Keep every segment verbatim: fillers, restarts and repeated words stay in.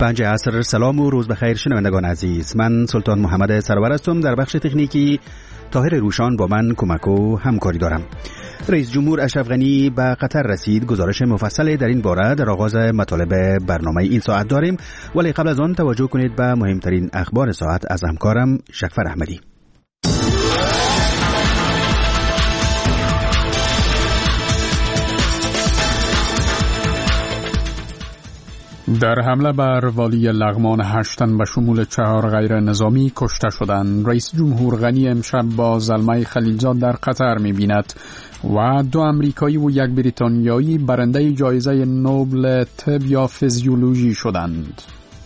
پنج عصر. سلام و روز بخیر شنوندگان عزیز. من سلطان محمد سرور هستم. در بخش تکنیکی طاهر روشان با من کمک و همکاری دارم. رئیس جمهور اشرف غنی به قطر رسید. گزارش مفصل در این باره در آغاز مطالب برنامه این ساعت داریم، ولی قبل از آن توجه کنید به مهمترین اخبار ساعت از همکارم شکفر احمدی. در حمله بر والی لغمان هشت تن به شمول چهار غیر نظامی کشته شدند. رئیس جمهور غنی امشب با زلمه خلیلزاد در قطر می‌بیند و دو امریکایی و یک بریتانیایی برنده جایزه نوبل طب یا فیزیولوژی شدند.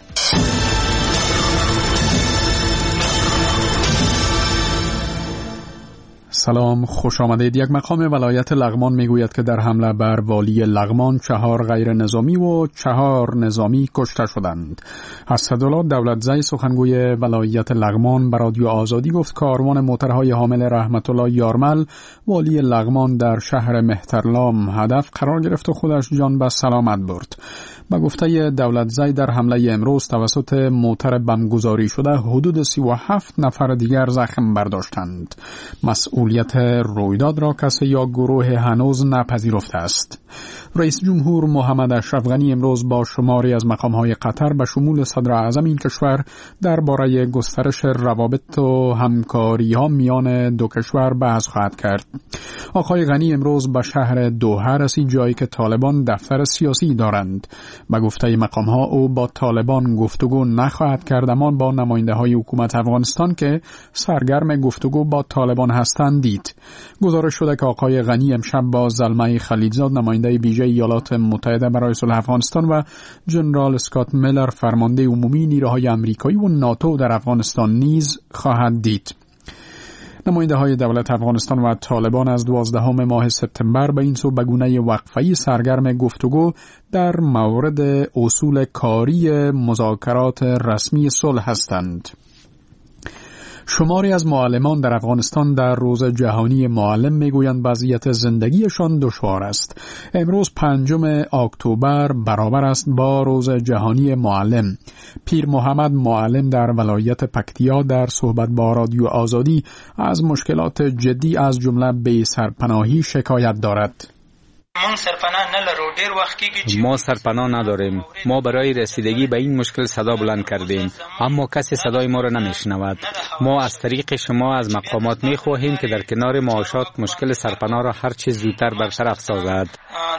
سلام، خوش آمدید. یک مقام ولایت لغمان میگوید که در حمله بر والی لغمان چهار غیر نظامی و چهار نظامی کشته شدند. اسدالله دولتزی سخنگوی ولایت لغمان به رادیو آزادی گفت کاروان موترهای حامل رحمت الله یارمل والی لغمان در شهر مهترلام هدف قرار گرفت و خودش جان به سلامت برد. با گفته دولتزی در حمله امروز توسط موتر بمبگذاری شده حدود سی و هفت نفر دیگر زخم برداشتند. مسئولیت رویداد را کسی یا گروه هنوز نپذیرفته است. رئیس جمهور محمد اشرف غنی امروز با شماری از مقام‌های قطر به شمول صدر اعظم این کشور درباره گسترش روابط و همکاری‌ها میان دو کشور بحث خواهد کرد. آقای غنی امروز به شهر دوحه رسید، جایی که طالبان دفتر سیاسی دارند. به گفته مقام‌ها او با طالبان گفتگو نخواهد کرد، اما با نماینده‌های حکومت افغانستان که سرگرم گفتگو با طالبان هستند دید. گزارش شده که آقای غنی امشب با زلمه خلیلزاد نماینده ویژه ایالات متحده برای صلح افغانستان و جنرال اسکات میلر فرمانده عمومی نیروهای آمریکایی و ناتو در افغانستان نیز خواهد دید. نماینده های دولت افغانستان و طالبان از دوازدهم ماه سپتامبر به این سو به گونه وقفه‌ای سرگرم گفتگو در مورد اصول کاری مذاکرات رسمی صلح هستند. شماری از معلمان در افغانستان در روز جهانی معلم میگویند وضعیت زندگیشان دشوار است. امروز پنجم اکتبر برابر است با روز جهانی معلم. پیر محمد معلم در ولایت پکتیا در صحبت با رادیو آزادی از مشکلات جدی از جمله بی سرپناهی شکایت دارد. ما سرپناه نداریم. ما برای رسیدگی به این مشکل صدا بلند کردیم، اما کسی صدای ما را نمیشنود. ما از طریق شما از مقامات میخواهیم که در کنار معاشات مشکل سرپناه را هر چیز زودتر برطرف سازد.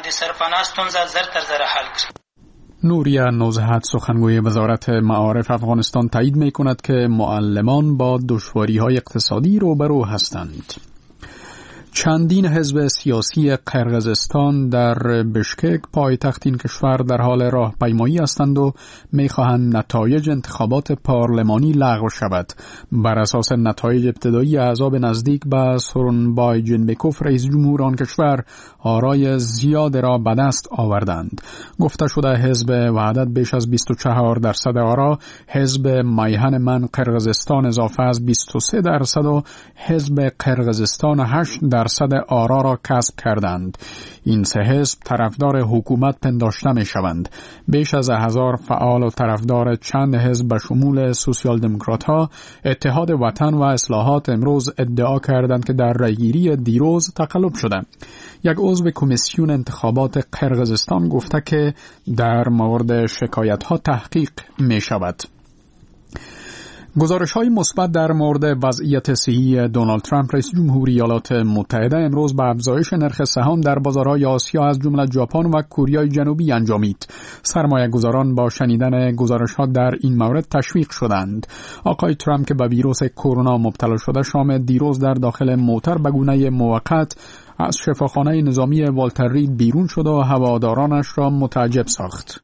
نوریا نوزهت سخنگوی وزارت معارف افغانستان تایید میکند که معلمان با دشواری‌های اقتصادی روبرو هستند. چندین حزب سیاسی قرقیزستان در بشکک پایتخت این کشور در حال راهپیمایی هستند و می‌خواهند نتایج انتخابات پارلمانی لغو شود. بر اساس نتایج ابتدایی احزاب نزدیک به سورونبای جنبکوف رئیس جمهور آن کشور آرای زیاد را به دست آوردند. گفته شده حزب وحدت بیش از بیست و چهار درصد آرا، حزب میهن من قرقیزستان اضافه از بیست و سه درصد و حزب قرقیزستان هشت درصد آرا را کسب کردند. این سه حزب طرفدار حکومت پنداشته می شوند. بیش از هزار فعال و طرفدار چند حزب به شمول سوسیال دموکرات ها، اتحاد وطن و اصلاحات امروز ادعا کردند که در رأیگیری دیروز تقلب شده. یک عضو کمیسیون انتخابات قرقیزستان گفته که در مورد شکایت ها تحقیق می شود. گزارش‌های مثبت در مورد وضعیت صحی دونالد ترامپ رئیس جمهور ایالات متحده امروز به افزایش نرخ سهام در بازارهای آسیا از جمله ژاپن و کره جنوبی انجامید. سرمایه‌گذاران با شنیدن گزارش‌ها در این مورد تشویق شدند. آقای ترامپ که به ویروس کرونا مبتلا شده شام دیروز در داخل موتر به گونه موقت از شفاخانه نظامی والتر رید بیرون شد و هوادارانش را متعجب ساخت.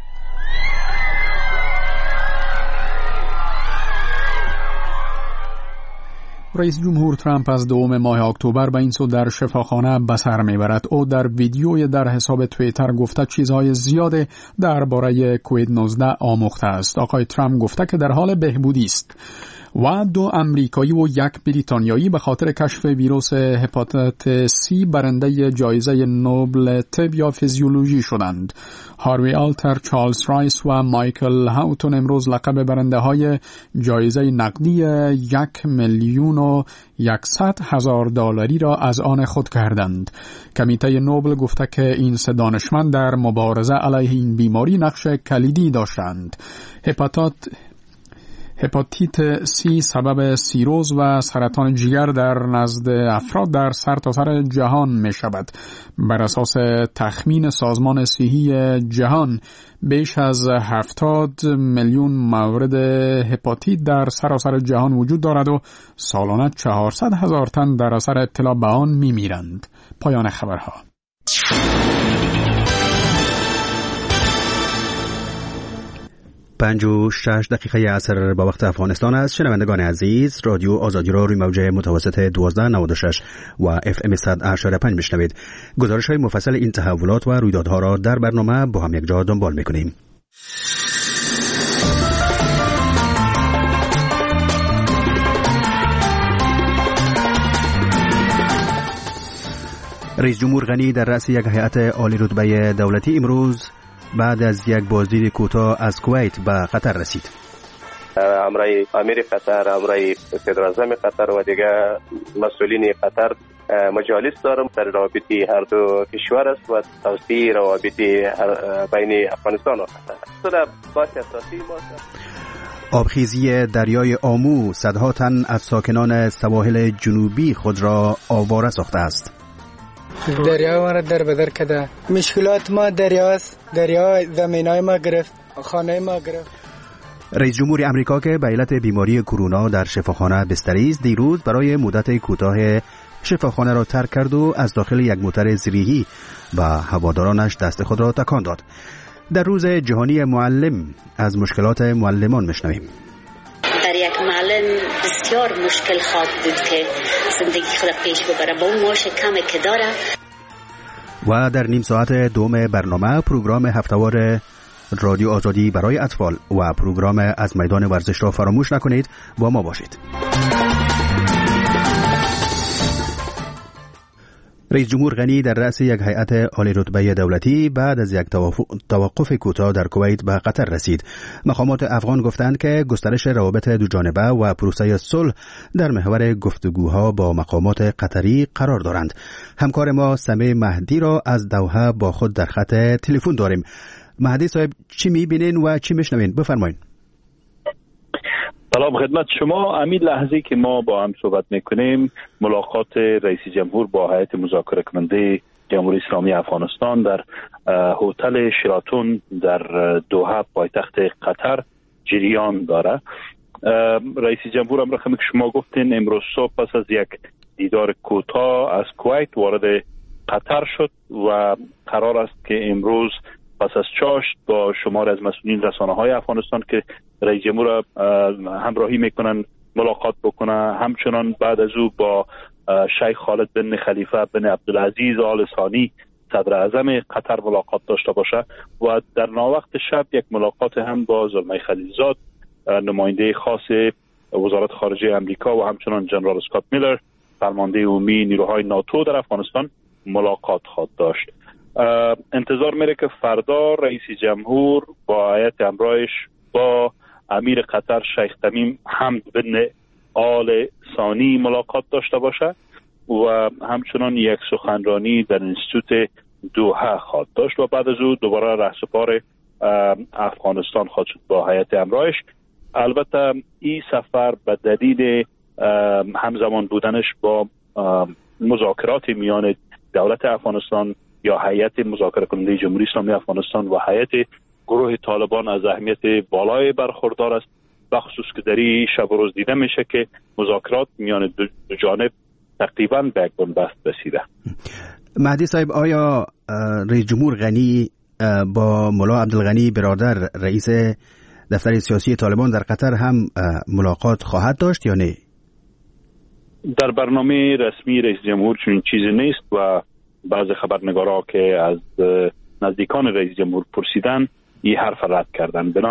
رئیس جمهور ترامپ از دوم ماه اکتبر به این سو در شفاخانه به سر میبرد. او در ویدیوی در حساب توییتر گفته چیزهای زیاد درباره کووید نوزده آموخته است. آقای ترامپ گفته که در حال بهبودی است. و دو امریکایی و یک بریتانیایی به خاطر کشف ویروس هپاتیت سی برنده جایزه نوبل طب یا فیزیولوژی شدند. هاروی آلتر، چارلز رایس و مایکل هاوتون امروز لقب برنده های جایزه نقدی یک میلیون و یکصد هزار دلاری را از آن خود کردند. کمیته نوبل گفته که این سه دانشمند در مبارزه علیه این بیماری نقش کلیدی داشتند. هپاتیت هپاتیت سی سبب سیروز و سرطان جگر در نزد افراد در سرتاسر جهان می شود. بر اساس تخمین سازمان صحی جهان بیش از هفتاد میلیون مورد هپاتیت در سراسر جهان وجود دارد و سالانه چهارصد هزار تن در اثر ابتلا به آن می میرند. پایان خبرها. پنج و شش دقیقه عصر با وقت افغانستان است. شنوندگان عزیز، رادیو آزادی را روی موج متوسط دوازده نود و شش و اف ام صد و هشتاد و پنج میشنوید. گزارش های مفصل این تحولات و رویدادها را در برنامه با هم یک جا دنبال میکنیم. رئیس جمهور غنی در رأس یک هیئت عالی رتبه دولتی امروز بعد از یک بازدید کوتاه از کویت به قطر رسید. امرای امیر قطر، امرای صدر اعظم قطر و دیگر مسئولین قطر مجالس دارم در رابطه هر دو کشور است و توسعه روابط بین افغانستان و قطر. صدا باعث اساسی ماست. آبخیزی دریای آمو صدها تن از ساکنان سواحل جنوبی خود را آواره ساخته است. دریا ما را در بدر کرده. مشکلات ما دریاست. دریا زمینای ما گرفت، خانه ما گرفت. رئیس جمهور امریکا که به علت بیماری کرونا در شفاخانه بستری است، دیروز برای مدت کوتاه شفاخانه را ترک کرد و از داخل یک موتر زیریحی و هوادارانش دست خود را تکان داد. در روز جهانی معلم از مشکلات معلمان میشنویم. در یک معلم بسیار مشکل خواهد بود که زندگی خود پیش ببره با اون معاش کمی که داره. و در نیم ساعت دوم برنامه پروگرام هفته‌وار رادیو آزادی برای اطفال و پروگرام از میدان ورزش را فراموش نکنید. با ما باشید. رئیس جمهور غنی در رأس یک هیئت عالی رتبه دولتی بعد از یک توقف کوتاه در کویت به قطر رسید. مقامات افغان گفتند که گسترش روابط دو جانبه و پروسه صلح در محور گفتگوها با مقامات قطری قرار دارند. همکار ما سمی مهدی را از دوحه با خود در خط تلفن داریم. مهدی صاحب، چی می‌بینین و چی می‌شنوین؟ بفرمایید. سلام خدمت شما. همین لحظه که ما با هم صحبت میکنیم ملاقات رئیس جمهور با هیئت مذاکره کننده جمهوری اسلامی افغانستان در هتل شراتون در دوحه پایتخت قطر جریان داره. رئیس جمهور هم رقمی که شما گفتین امروز صبح پس از یک دیدار کوتاه از کویت وارد قطر شد و قرار است که امروز پس از چاشت با شمار از مسئولین رسانه‌های افغانستان که رئیس جمهور همراهی میکنن ملاقات بکنه. همچنان بعد از او با شیخ خالد بن خلیفه بن عبدالعزیز آل ثانی صدر اعظم قطر ملاقات داشته باشه و در ناوقت شب یک ملاقات هم با زلمه خلیلزاد نماینده خاص وزارت خارجه امریکا و همچنان جنرال اسکات میلر فرمانده عمومی نیروهای ناتو در افغانستان ملاقات خواهد داشت. انتظار میره که فردا رئیس جمهور با هیئت همراهش با امیر قطر شیخ تمیم حمد بن آل ثانی ملاقات داشته باشه و همچنان یک سخنرانی در انستیتوت دوحه خواهد داشت و بعد از او دوباره رهسپار افغانستان خواهد شد با هیئت همراهش. البته این سفر به دلیل همزمان بودنش با مذاکرات میان دولت افغانستان یا هیئت مذاکره کننده جمهوری اسلامی افغانستان و هیئت گروه طالبان از اهمیت بالای برخوردار است، بخصوص که در این شب و روز دیده میشه که مذاکرات میان دو جانب تقریبا به یک بنبست رسیده. مهدی صاحب، آیا رئیس جمهور غنی با ملا عبدالغنی برادر رئیس دفتر سیاسی طالبان در قطر هم ملاقات خواهد داشت یا نه؟ در برنامه رسمی رئیس جمهور چنین چیزی نیست و بعض خبرنگارا که از نزدیکان رئیس جمهور پرسیدن این حرف رد کردن. بنابراین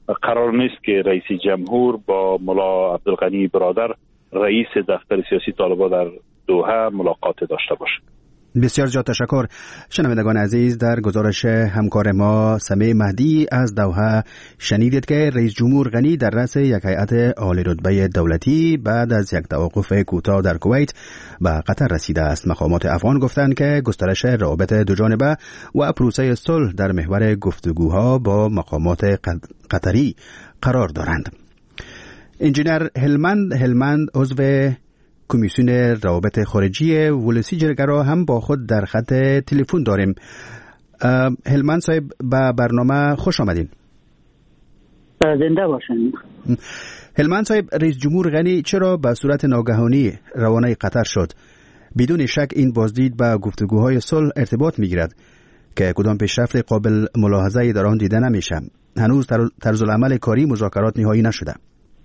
قرار نیست که رئیس جمهور با ملا عبدالغنی برادر رئیس دفتر سیاسی طالبان در دوحه ملاقات داشته باشه. بسیار زیاد تشکر. شنوندگان عزیز، در گزارش همکار ما سمیع مهدی از دوحه شنیدید که رئیس جمهور غنی در رأس یک هیئت عالی رتبه دولتی بعد از یک توقف کوتاه در کویت به قطر رسیده است. مقامات افغان گفتند که گسترش روابط دوجانبه و پروسه صلح در محور گفتگوها با مقامات قطری قرار دارند. انجینر هلمند هلمند عضو کمیسیون روابط خارجی ولسی جرگه را هم با خود در خط تلفن داریم. هلمند صاحب، به برنامه خوش آمدین. زنده باشین. هلمند صاحب، رئیس جمهور غنی چرا به صورت ناگهانی روانه قطر شد؟ بدون شک این بازدید به گفتگوهای صلح ارتباط میگیرد که کدام پیشرفت قابل ملاحظه‌ای در آن دیده نمیشه. هنوز طرز العمل کاری مذاکرات نهایی نشده.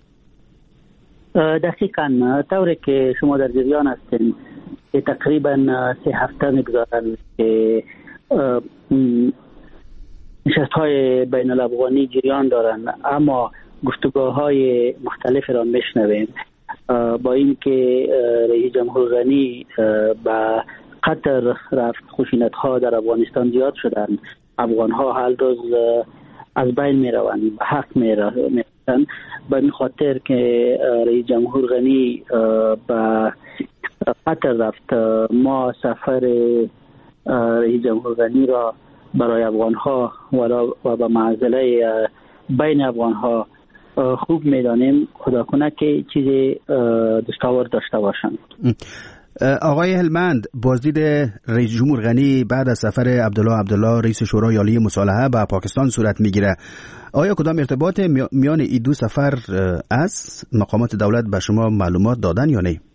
دقیقاً طوری که شما در جریان هستین که تقریباً سه هفته میگذارن که نشست‌های بین الافغانی جریان دارن، اما گفتگوهای مختلف را میشنویم. با اینکه رئیس جمهور غنی به قطر رفت، خشونت‌ها در افغانستان زیاد شدن، افغان‌ها هر روز از بین میروند، به حق میروند. به این خاطر که رئیس جمهور غنی به قطر رفت، ما سفر رئیس جمهور غنی را برای افغان‌ها و به معضله بین افغان‌ها خوب می‌دانیم. خدا کنه که چیز دستاورد داشته باشند. آقای هلمند، بازدید رئیس جمهور غنی بعد از سفر عبدالله عبدالله رئیس شورای عالی مصالحه به پاکستان صورت میگیره. آیا کدام ارتباط میان این دو سفر است؟ مقامات دولت به شما معلومات دادن یا نه؟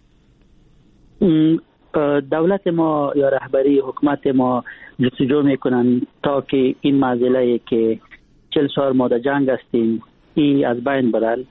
دولت ما یا رهبری حکومت ما جستجو میکنن تا که این معضله که چهل سال ما در جنگ هستیم ای از بین برن،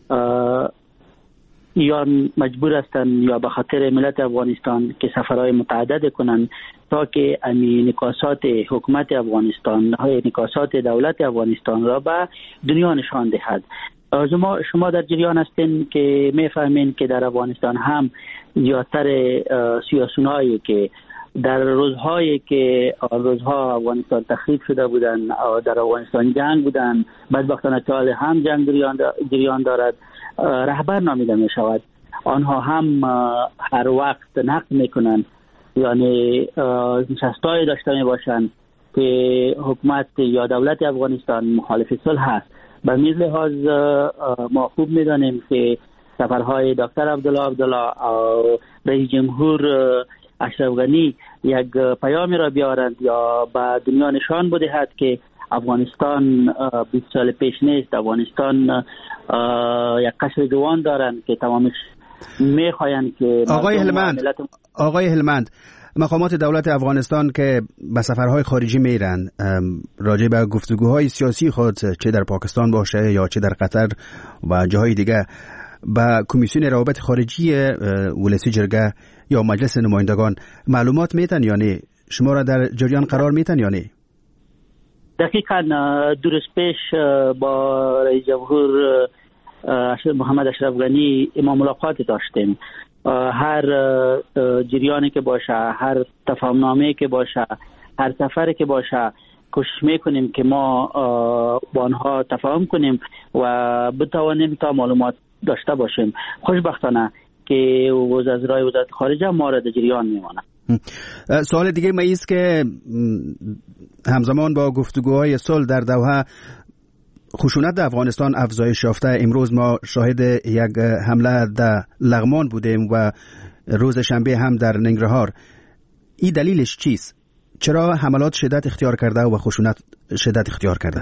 یا مجبور هستن یا به خاطر ملت افغانستان که سفرهای متعدد کنن تا که امی نکاسات حکومت افغانستان، نکاسات دولت افغانستان را به دنیا نشان دهد. شما شما در جریان هستین که میفهمین که در افغانستان هم زیادتر سیاسیونایی که در روزهایی که روزها افغانستان تخریب شده بودن، در افغانستان جنگ بودن، بدبختانه تا هم جنگ جریان دارد، رهبر نامیده می شود. آنها هم هر وقت نقد میکنن، یعنی نشستایی داشته می باشند که حکومت یا دولت افغانستان مخالف صلح است. به این لحاظ ما خوب میدانیم که سفرهای دکتر عبدالله عبدالله و رئیس جمهور اشرف غنی یک پیامی را بیارند یا به دنیا نشان بدهد که افغانستان بیست سال پیش نیست. افغانستان یک قشر جوان دارند که تمامش میخواهند که آقای هلمند آقای هلمند مقامات دولت افغانستان که به سفرهای خارجی میرن راجع به گفتگوهای سیاسی خود، چه در پاکستان باشه یا چه در قطر و جاهای دیگه، با کمیسیون روابط خارجی ولسی جرگه یا مجلس نمایندگان معلومات میتن یا نه؟ شما را در جریان قرار میتن یا نه؟ دقیقاً دو روز پیش با رئیس جمهور محمد اشرف غنی ما ملاقات داشتیم. هر جریانی که باشه، هر تفاهمنامه‌ای که باشه، هر سفری که باشه، کوشش میکنیم که ما با آنها تفاهم کنیم و بتوانیم تا معلومات داشته باشیم. خوشبختانه که وزرای وزارت خارجه ما را در جریان میمانه. سوال دیگه ما ایست که همزمان با گفتگوهای صلح در دوحه خشونت در افغانستان افزایش یافته. امروز ما شاهد یک حمله در لغمان بودیم و روز شنبه هم در ننگرهار. این دلیلش چیست؟ چرا حملات شدت اختیار کرده و خشونت شدت اختیار کرده؟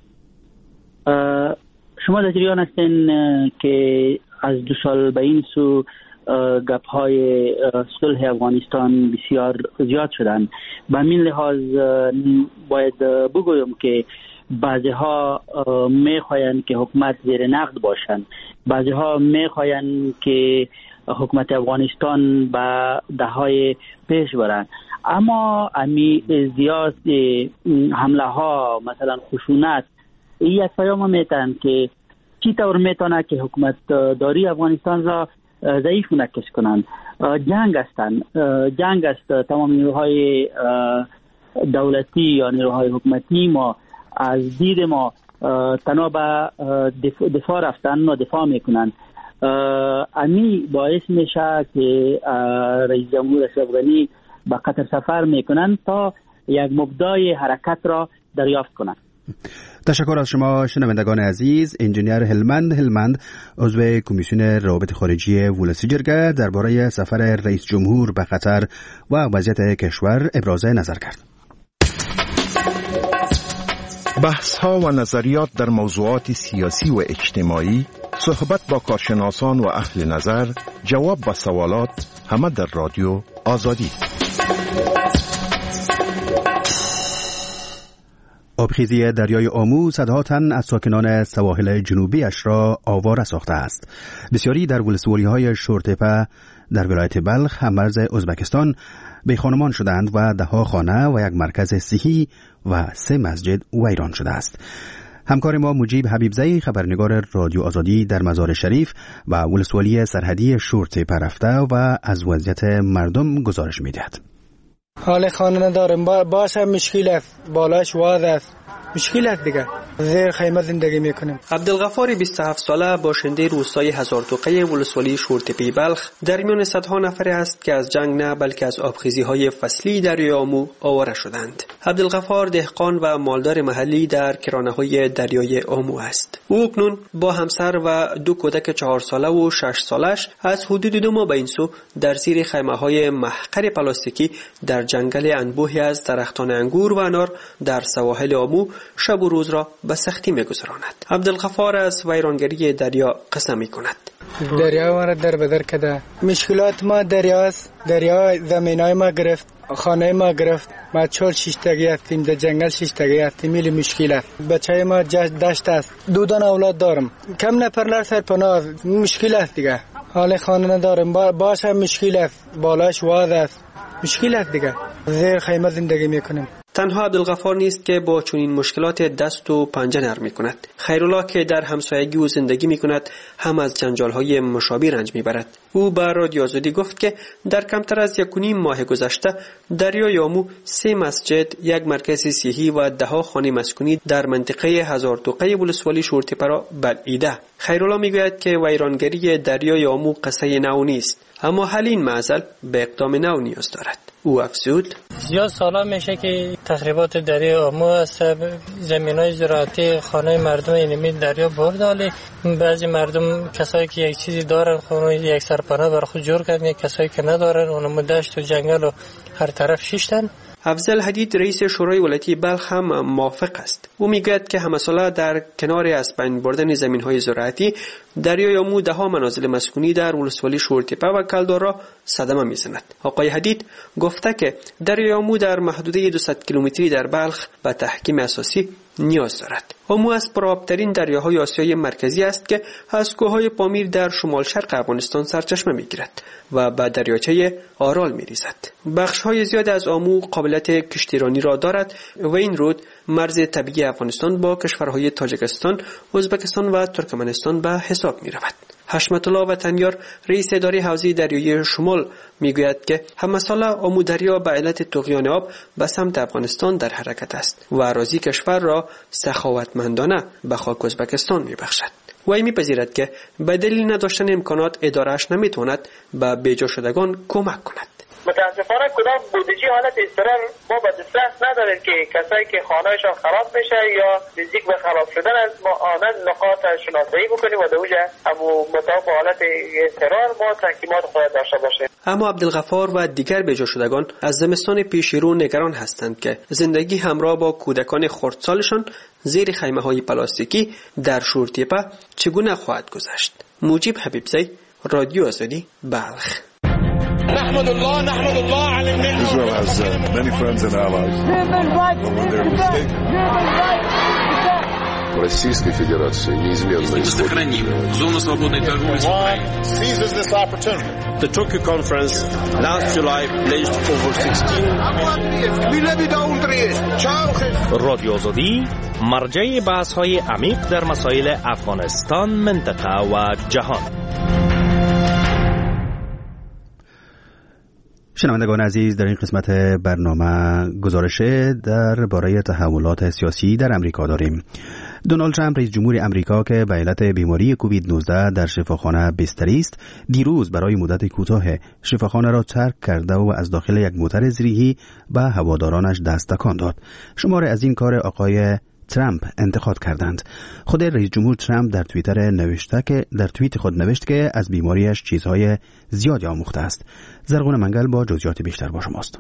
شما در جریان هستین که از دو سال به این سو گپ های صلح افغانستان بسیار زیاد شدن. به همین لحاظ باید بگویم که بعضی ها میخواین که حکومت زیر نقد باشن، بعضی ها میخواین که حکومت افغانستان به دههای پیش برن، اما امی زیاد حمله ها مثلا خشونت یک پیام میتن که چی طور میتونه که حکومت داری افغانستان را ضعیف نکش کنند. جنگ هستند، جنگ است. تمام نیروهای دولتی یا نیروهای حکومتی ما از دید ما تنها به دفاع رفتن و دفاع میکنن. امی باعث میشه که رئیس جمهور اشرف غنی به قطر سفر میکنن تا یک مبدای حرکت را دریافت کنند. تشکر از شما شنوندگان عزیز. انجینیر هلمند هلمند عضو کمیسیون روابط خارجی ولسی جرگه درباره سفر رئیس جمهور به قطر و وضعیت کشور ابراز نظر کرد. بحث ها و نظریات در موضوعات سیاسی و اجتماعی، صحبت با کارشناسان و اهل نظر، جواب به سوالات، همه در رادیو آزادی. آبخیزی دریای آمو صدها تن از ساکنان سواحل جنوبیش را آواره ساخته است. بسیاری در ولسوالی‌های شورتپه در ولایت بلخ هم مرز ازبکستان به خانمان شدند و دهها خانه و یک مرکز صحی و سه مسجد ویران شده است. همکار ما مجیب حبیبزئی خبرنگار رادیو آزادی در مزار شریف و ولسوالی سرحدی شورتپه رفته و از وضعیت مردم گزارش می‌دهد. حال خانه ندارم، با باشه مشکل است، بالاش واز است، مشکل است دیگه. زیر خیمه زندگی میکنیم. عبدالغفار بیست و هفت ساله باشنده روستای هزارتوقه ولسوالی شورتپه بلخ در میان صدها نفر است که از جنگ نه بلکه از آبخیزی‌های فصلی دریای آمو آواره شدند. عبدالغفار دهقان و مالدار محلی در کرانه‌های دریای آمو است. او اکنون با همسر و دو کودک چهار ساله و شش سالش از حدود دو ماه به این سو در زیر خیمه‌های محقر پلاستیکی در جنگل انبوهی از درختان انگور و انار در سواحل آمو شب و روز را به سختی می‌گذراند. عبدالغفار از ویرانگری دریا قسم می‌کند. دریا ما را در بدر کرده. مشکلات ما دریاست. دریا زمینای ما گرفت، خانه ما گرفت. ما چول شیشتگی هستیم، در جنگل شیشتگی هستیم. میلی مشکل است. بچه ما دشت است. دو دان اولاد دارم. کم نفرلر سرپناه مشکل است دیگه. حال خانه ندارم، با باشه مشکل است. بالاش واز است. مشکل است دیگه. زیر خیمه زندگی میکنیم. تنها عبدالغفار نیست که با چنین مشکلات دست و پنجه نرم می‌کند. خیرالله که در همسایگی و زندگی می‌کند هم از جنجال‌های مشابه رنج می‌برد. او به رادیو آزادی گفت که در کمتر از یک و نیم ماه گذشته دریای آمو سه مسجد، یک مرکز صحی و دهها خانه مسکونی در منطقه هزارتوقه ولسوالی شورتپه را بلعیده. خیرالله می‌گوید که ویرانگری دریای آمو قصه نو نیست، اما حل این معضل به اقدام نو نیاز دارد. او افزود: زیاد سالا میشه که تخریبات دریای آمو است. زمینای زراعتی خانه مردم اینمی دریا برداله. بعضی مردم کسایی که یک چیزی دارن خونه یک سرپناه بر خود جور کردن، کسایی که ندارن اونم دشت و جنگل و هر طرف شیشتن. افضل حدید رئیس شورای ولایتی بلخ هم موافق است. او میگوید که همساله در کنار از بین بردن زمین‌های زراعتی دریای آمو دهها منازل مسکونی در ولسوالی شورتپه و کلدار را صدمه میزند. آقای حدید گفته که دریای آمو در محدوده دویست کیلومتری در بلخ به تحکیم اساسی نیاز دارد. آمو از پرآبترین دریاهای آسیای مرکزی است که از کوههای پامیر در شمال شرق افغانستان سرچشمه میگیرد و به دریاچه آرال میریزد. بخش‌های زیاد از آمو قابلیت کشتیرانی را دارد و این رود مرز طبیعی افغانستان با کشورهای تاجیکستان، ازبکستان و ترکمنستان به حساب می‌رود. حشمت الله وطنیار رئیس اداره حوزه دریایی شمال میگوید که همساله آمو دریا به علت طغیان آب به سمت افغانستان در حرکت است و اراضی کشور را سخاوتمندانه به خاک ازبکستان میبخشد. وی میپذیرد که به دلیل نداشتن امکانات اداره‌اش نمیتواند به بیجا شدگان کمک کند. متاسفانه کدام بودجه حالت اضطرار ما به دسترس نداریم که کسایی که خانه‌شان خراب میشه یا نزدیک به خراب شدن از ما آنان نقاط شناسایی بکنیم و دوجه همو مطابق حالت اضطرار ما تحکیمات خود داشته باشیم. اما عبدالغفار و دیگر بیجا شدگان از زمستان پیش رو نگران هستند که زندگی همراه با کودکان خردسالشان زیر خیمه‌های پلاستیکی در شورتپه چگونه خواهد گذشت. مجیب حبیبزئی، رادیو آزادی، بلخ. نحمد الله نحمد الله على النعمة. Israel has uh, many friends and allies. Российской Федерации неизменно исходит. Зону свободной торговли с Украиной. The Tokyo Conference last July pledged over sixteen رادیو آزادی مرجع بحث‌های عمیق در مسائل افغانستان، منطقه و جهان. شنوندگان عزیز، در این قسمت برنامه گزارش درباره تحولات سیاسی در امریکا داریم. دونالد ترامپ رئیس جمهور امریکا که به علت بیماری کووید نوزده در شفاخانه بستری است، دیروز برای مدت کوتاه شفاخانه را ترک کرده و از داخل یک موتر زیریحی به هوادارانش دست تکان داد. شماره از این کار آقای ترامپ انتقاد کردند. خود رئیس جمهور ترامپ در توییتر نوشته که در توییت خود نوشت که از بیماریش چیزهای زیادی آموخته است. زرغون منگل با جزئیات بیشتر با شماست.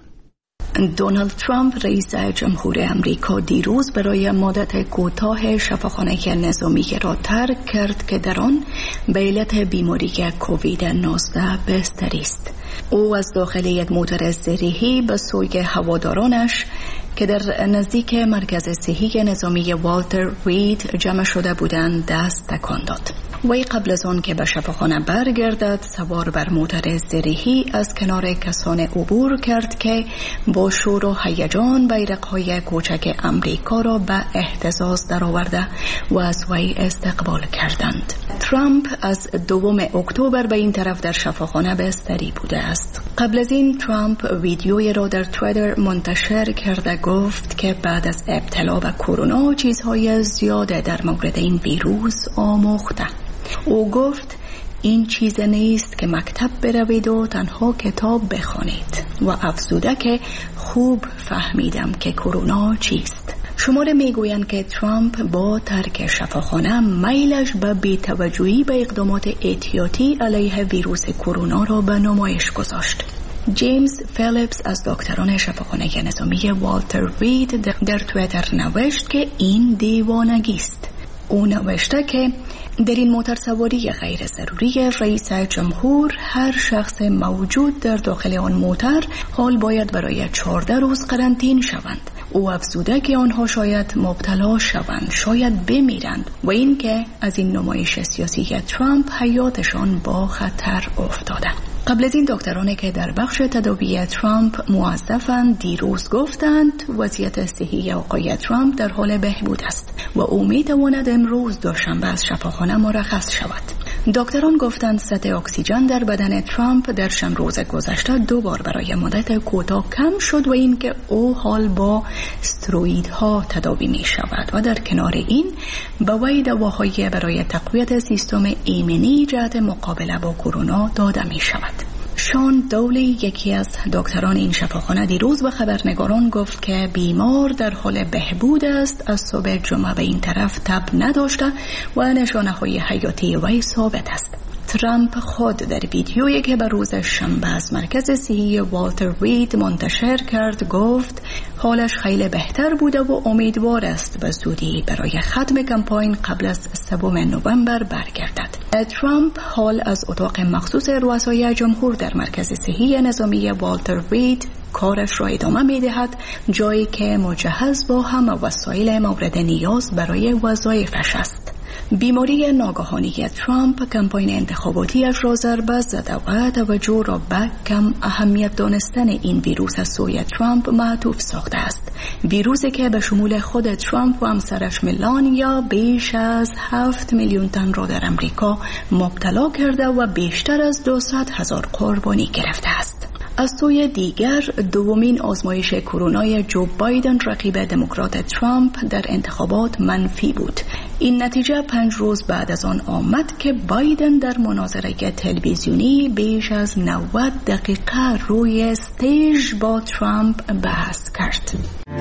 دونالد ترامپ رئیس جمهور امریکا دیروز برای مدت کوتاه شفاخانه نظامی را ترک کرد که در آن به علت بیماری کووید نوزده بستری است. او از داخل یک موتر زیریحی به سوی هوادارانش که در نزدیک مرکز صحی نظامی والتر رید جمع شده بودند دست تکان داد. وی قبل از آن که به شفاخانه برگردد سوار بر موتر زیریحی از کنار کسان عبور کرد که با شور و هیجان بیرق‌های کوچک امریکا را به اهتزاز درآورده و از وی استقبال کردند. ترامپ از دوم اکتبر به این طرف در شفاخانه بستری بوده است. قبل از این ترامپ ویدیویی را در توییتر منتشر کرده گفت که بعد از ابتلا به کرونا چیزهای زیاده در مورد این ویروس آموخته. او گفت این چیز نیست که مکتب بروید و تنها کتاب بخوانید و افزوده که خوب فهمیدم که کرونا چیست. شماره میگویند که ترامپ با ترک شفاخانه میلش به بی‌توجهی به اقدامات احتیاطی علیه ویروس کرونا را به نمایش گذاشت. جیمز فیلیپس از دکتران شفاخانه نظامی والتر رید در توییتر نوشت که این دیوانگی است. او نوشته که در این موتر سواری غیر ضروری رئیس جمهور هر شخص موجود در داخل آن موتر حال باید برای چهارده روز قرنطینه شوند. او افزوده که آنها شاید مبتلا شوند، شاید بمیرند و اینکه از این نمایش سیاسی ترامپ حیاتشان با خطر افتاده. قبل از این دکترانی که در بخش تداوی ترامپ موظفند دیروز گفتند وضعیت صحی آقای ترامپ در حال بهبود است و او میتواند امروز دوشنبه از شفاخانه مرخص شود. دکتران گفتند سطح اکسیژن در بدن ترامپ در چند روز گذشته دو بار برای مدت کوتاه کم شد و اینکه او حال با استروئیدها تداوی می شود و در کنار این به وی دواهایی برای تقویت سیستم ایمنی جهت مقابله با کرونا داده می شود. شان دولی یکی از دکتران این شفاخانه دیروز به خبرنگاران گفت که بیمار در حال بهبود است، از صبح جمعه به این طرف تب نداشته و نشانه های حیاتی وی ثابت است. ترامپ خود در ویدیویی که به روز شنبه از مرکز صحی والتر رید منتشر کرد گفت حالش خیلی بهتر بوده و امیدوار است به زودی برای ختم کمپاین قبل از سوم نوامبر برگردد. ترامپ حال از اتاق مخصوص رؤسای جمهور در مرکز صحی نظامی والتر رید کارش را ادامه می دهد، جایی که مجهز با همه وسایل مورد نیاز برای وظایفش است. بیماری ناگهانی ترامپ کمپاین انتخاباتیش را ضربه زده و توجه را به کم اهمیت دانستن این ویروس از سوی ترامپ معطوف ساخته است. ویروسی که به شمول خود ترامپ و همسرش ملانیا بیش از هفت میلیون تن را در امریکا مبتلا کرده و بیشتر از دویست هزار قربانی گرفته است. از سوی دیگر دومین آزمایش کرونای جو بایدن رقیب دموکرات ترامپ در انتخابات منفی بود. این نتیجه پنج روز بعد از آن آمد که بایدن در مناظره تلویزیونی بیش از نود دقیقه روی استیج با ترامپ بحث کرد.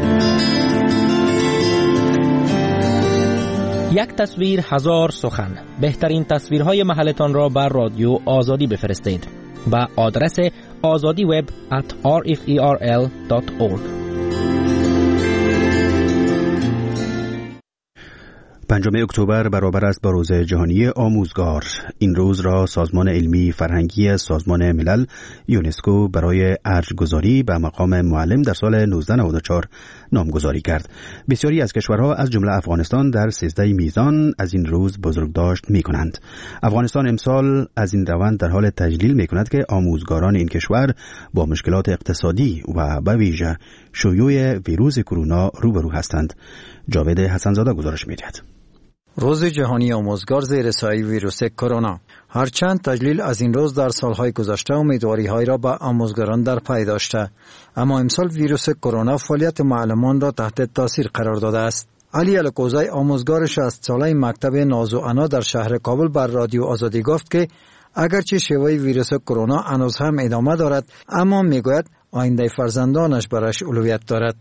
یک تصویر هزار سخن. بهترین تصویرهای محلتان را بر رادیو آزادی بفرستید با آدرس azadi web at r f e r l dot org. پنجم اکتبر برابر است با روز جهانی آموزگار. این روز را سازمان علمی فرهنگی سازمان ملل یونسکو برای ارج‌گذاری به مقام معلم در سال نوزده نود و چهار نامگذاری کرد. بسیاری از کشورها از جمله افغانستان در سیزده میزان از این روز بزرگداشت می کنند. افغانستان امسال از این روند در حال تجلیل می کند که آموزگاران این کشور با مشکلات اقتصادی و به ویژه شیوع ویروس کرونا روبرو هستند. جاوید حسنزاده گزارش می دهد. روز جهانی آموزگار زیر سایه ویروس کرونا. هرچند تجلیل از این روز در سالهای گذشته امیدواری‌های را به آموزگاران در پی داشته، اما امسال ویروس کرونا فعالیت معلمان را تحت تاثیر قرار داده است. علی الکوزی آموزگار شصت ساله مکتب ناز و انا در شهر کابل بر رادیو آزادی گفت که اگرچه شیوع ویروس کرونا هنوز هم ادامه دارد، اما میگوید آینده فرزندانش برایش اولویت دارد.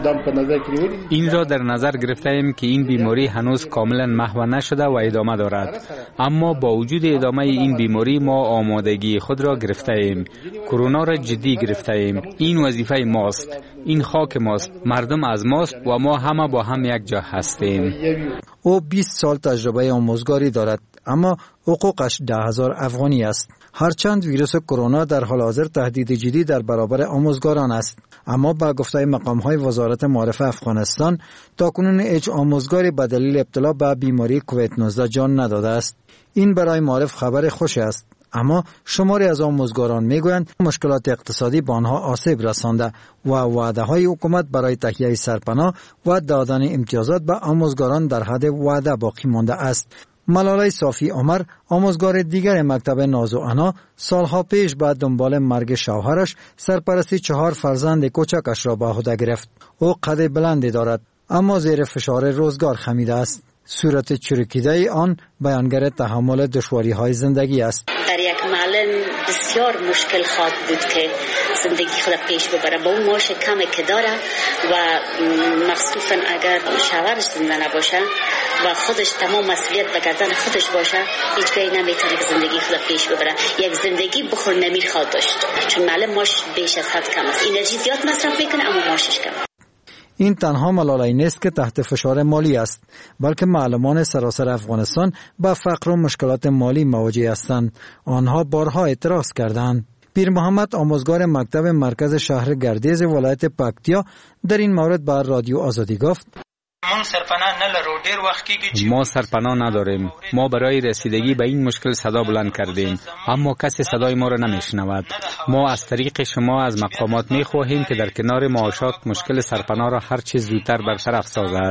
این را در نظر گرفته ایم که این بیماری هنوز کاملا محو نشده و ادامه دارد، اما با وجود ادامه این بیماری ما آمادگی خود را گرفته ایم. کرونا را جدی گرفته ایم. این وظیفه ماست، این خاک ماست، مردم از ماست و ما همه با هم یک جا هستیم. او بیست سال تجربه آموزگاری دارد، اما حقوقش ده هزار افغانی است. هرچند ویروس کرونا در حال حاضر تهدید جدی در برابر آموزگاران است، اما با گفته مقام‌های وزارت معارف افغانستان تاکنون هیچ آموزگاری به دلیل ابتلا به بیماری کووید نوزده جان نداده است. این برای معارف خبر خوش است، اما شماری از آموزگاران میگویند مشکلات اقتصادی به آنها آسیب رسانده و وعده‌های حکومت برای تهیه سرپناه و دادن امتیازات به آموزگاران در حد وعده باقی مانده است. ملاله صافی عمر، آموزگار دیگر مکتب ناز و انا، سالها پیش بعد دنبال مرگ شوهرش سرپرستی چهار فرزند کوچکش را به عهده گرفت. او قد بلندی دارد، اما زیر فشار روزگار خمیده است. صورت چروکیده آن بیانگر تحمل دشواری‌های زندگی است. در یک معلم بسیار مشکل خواهد بود که زندگی خود پیش ببره با اون معاش کمی که داره و مخصوصا اگر شوهرش زنده نباشه و خودش تمام مسئولیت به گردن خودش باشه، هیچ گاهی نمیتونه که زندگی خود پیش ببره. یک زندگی بخور نمیر خواهد داشت، چون معلم معاش بیش از حد کم است. انرژی زیاد مصرف میکنه اما معاشش کم. این تنها ملاله نیست که تحت فشار مالی است، بلکه معلمان سراسر افغانستان با فقر و مشکلات مالی مواجه هستند. آنها بارها اعتراض کردند. پیر محمد، آموزگار مکتب مرکز شهر گردیز ولایت پکتیا، در این مورد بر رادیو آزادی گفت: ما سرپناه نداریم. ما برای رسیدگی به این مشکل صدا بلند کردیم، اما کسی صدای ما را نمیشنود. ما از طریق شما از مقامات میخواهیم که در کنار معاشات مشکل سرپناه را هر چیز زودتر برطرف سازد.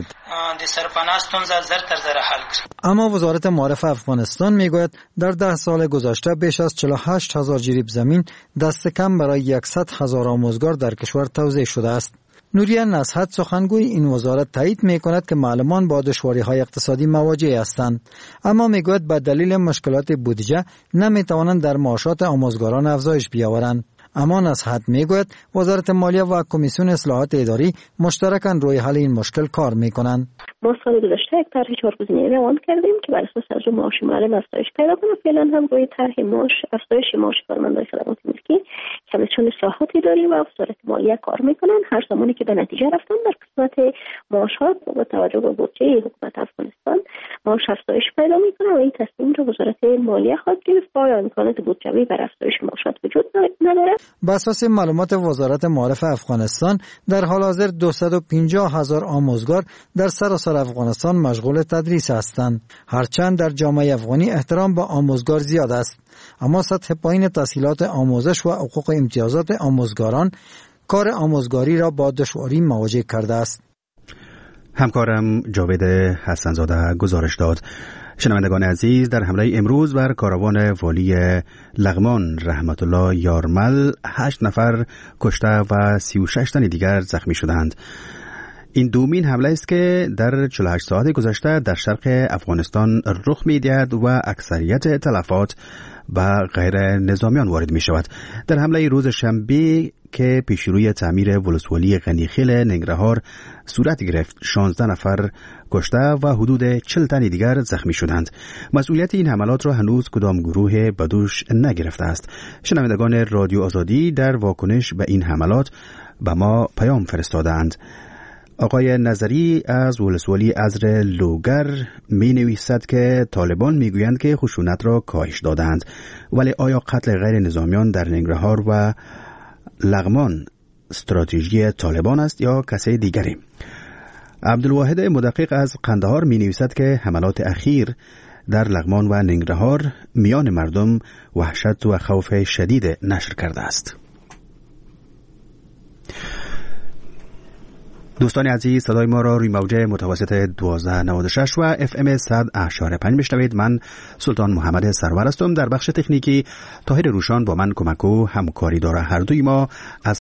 اما وزارت معارف افغانستان میگوید در ده سال گذشته بیش از چهل و هشت هزار جریب زمین دست کم برای صد هزار آموزگار در کشور توزیع شده است. نوریه نصحت، سخنگوی این وزارت، تایید می کند که معلمان با دشواری‌های اقتصادی مواجه هستند، اما میگوید به دلیل مشکلات بودجه نمی توانند در معاشات آموزگاران افزایش بیاورند. اما نصحت میگوید وزارت مالیه و کمیسیون اصلاحات اداری مشترکاً روی حل این مشکل کار میکنند. ما سال گذشته یک طرح چهارگزینه‌ای روان کردیم که بر اساس از معاش معلم افزایش پیدا کنه. فعلا هم روی طرح معاش افزایش معاش کارمندان خدمات ملکی کمیسیون اصلاحات اداری و وزارت مالیه کار میکنن. هر زمانی که به نتیجه رفتن در قسمت معاشات با توجه به بودجه حکومت افغانستان معاش افزایش پیدا میکنه و این تصمیم رو وزارت مالیه خواهد گرفت. آیا امکانات بودجوی بر افزایش معاشات وجود نداره؟ بر اساس معلومات وزارت معارف افغانستان در حال حاضر دویست و پنجاه هزار آموزگار در سراسر افغانستان مشغول تدریس هستند. هرچند در جامعه افغانی احترام به آموزگار زیاد است، اما سطح پایین تحصیلات آموزش و حقوق امتیازات آموزگاران کار آموزگاری را با دشواری مواجه کرده است. همکارم جاوید حسنزاده گزارش داد. شنوندگان عزیز، در حمله امروز بر کاروان والی لغمان رحمت الله یارمل هشت نفر کشته و سی و شش تن دیگر زخمی شدند. این دومین حمله است که در چهل و هشت ساعت گذشته در شرق افغانستان رخ می‌دهد و اکثریت تلفات به غیر نظامیان وارد می شود. در حمله روز شنبه که پیشروی تعمیر ولسوالی غنیخیل ننگرهار صورت گرفت، شانزده نفر کشته و حدود چهل تن دیگر زخمی شدند. مسئولیت این حملات را هنوز کدام گروه به دوش نگرفته است. شنوندگان رادیو آزادی در واکنش به این حملات به ما پیام فرستادند. آقای نظری از ولسوالی ازر لوگر می نویسد که طالبان می گویند که خشونت را کاهش دادند، ولی آیا قتل غیر نظامیان در ننگرهار و لغمان استراتژی طالبان است یا کسی دیگری؟ عبدالواحد مدقق از قندهار می نویسد که حملات اخیر در لغمان و ننگرهار میان مردم وحشت و خوف شدید نشر کرده است. دوستان عزیز، صدای ما را روی موج متوسط دوازده نود و شش و اف ام صد اشاره پنج میشنوید. من سلطان محمد سرور هستم. در بخش تکنیکی طاهر روشان با من کمک و همکاری داره. هر دوی ما از